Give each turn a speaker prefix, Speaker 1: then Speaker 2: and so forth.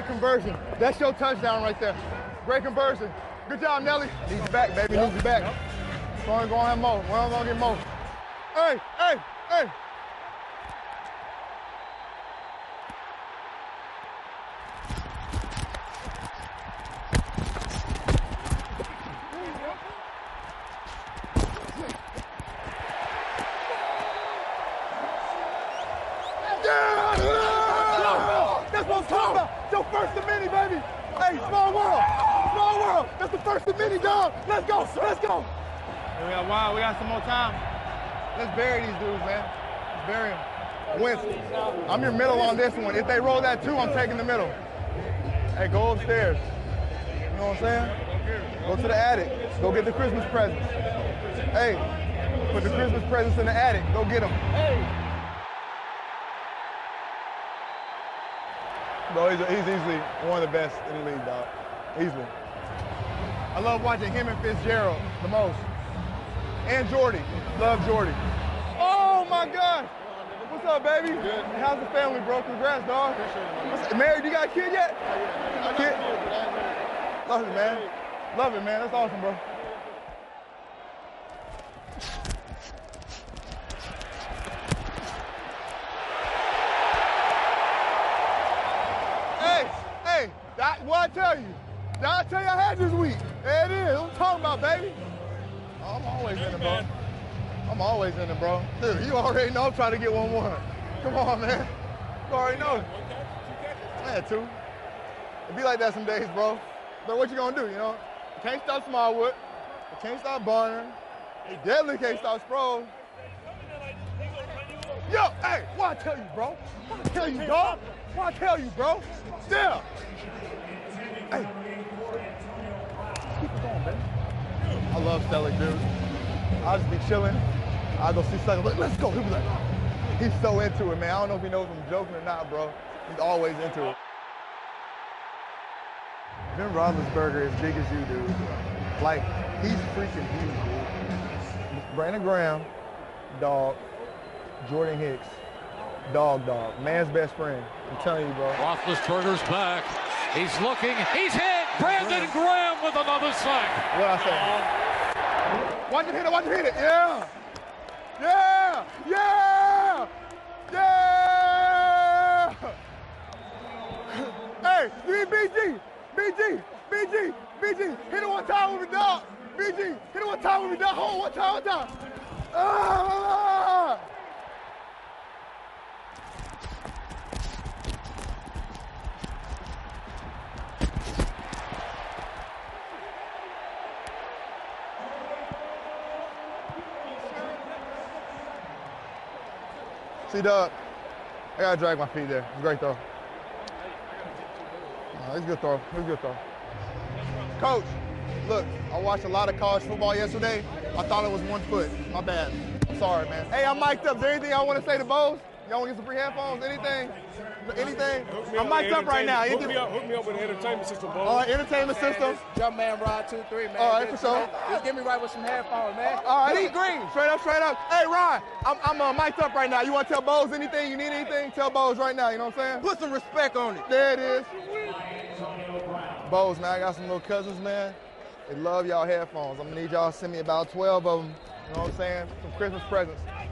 Speaker 1: conversion. That's your touchdown right there. Great conversion. Good job, Nelly. Needs back, baby. Needs it back. We're only going to have more. We're only going to get more. Hey, hey, hey. That's what I'm talking about. Your first of many, baby. Hey, small world. Small world. That's the first of many, dog. Let's go. Let's go. We got some more time. Let's bury these dudes, man. Let's bury them. Winston, I'm your middle on this one. If they roll that 2, I'm taking the middle. Hey, go upstairs. You know what I'm saying? Go to the attic. Go get the Christmas presents. Hey, put the Christmas presents in the attic. Go get them. Hey. Bro, he's easily one of the best in the league, dog. Easily. I love watching him and Fitzgerald the most. And Jordy. Love Jordy. Oh, my God. What's up, baby? Good. How's the family, bro? Congrats, dog. Married? You got a kid yet? Kid? Love it, man. Love it, man. That's awesome, bro. Hey, what I tell you? Did I tell you I had this week? There it is. What I'm talking about, baby. Oh, I'm always in it, bro. I'm always in it, bro. Dude, you already know I'm trying to get 1-1. Come on, man. You already know. I had 2. It be like that some days, bro. But what you gonna do, you know? You can't stop Smallwood. You can't stop Barner. You definitely can't stop Sproles. Yo, hey, what I tell you, bro? What I tell you, dog? What I tell you, bro? Still. Hey. Keep it going, baby. I love Stellick, dude. I'll just be chilling. I'll go see Sucker. Let's go. He'll be like, he's so into it, man. I don't know if he knows if I'm joking or not, bro. He's always into it. Ben Roethlisberger is big as you, dude. Like, he's freaking huge, dude. Brandon Graham, dog. Jordan Hicks, dog. Man's best friend. I'm telling you, bro.
Speaker 2: Roethlisberger's back. He's looking. He's hit. Brandon Graham with another sack.
Speaker 1: What I say? Watch him hit it. Watch him hit it. Yeah. Yeah. Yeah. Yeah. Hey, you need BG. BG. Hit it one time with me, dog. BG. Hit it one time with me, dog. Hold one time. Ah. C-Dub, I gotta drag my feet there. It's a great throw. It's a good throw. Coach, look, I watched a lot of college football yesterday. I thought it was 1 foot. My bad. I'm sorry, man. Hey, I'm mic'd up. Is there anything I want to say to Bose? Y'all want to get some free headphones? Anything? I'm mic'd up right now.
Speaker 3: Hook me up with an entertainment system, Bose.
Speaker 1: All right, entertainment system.
Speaker 4: Jumpman Rod 2-3, man.
Speaker 1: All right, for sure.
Speaker 4: Just get me right with some headphones, man.
Speaker 1: All right.
Speaker 4: Lee Green.
Speaker 1: Straight up. Hey, Ron, I'm mic'd up right now. You want to tell Bose anything? You need anything? Tell Bose right now. You know what I'm saying?
Speaker 4: Put some respect on it.
Speaker 1: There it is. Bose, man, I got some little cousins, man. They love y'all headphones. I'm going to need y'all to send me about 12 of them. You know what I'm saying? Some Christmas presents.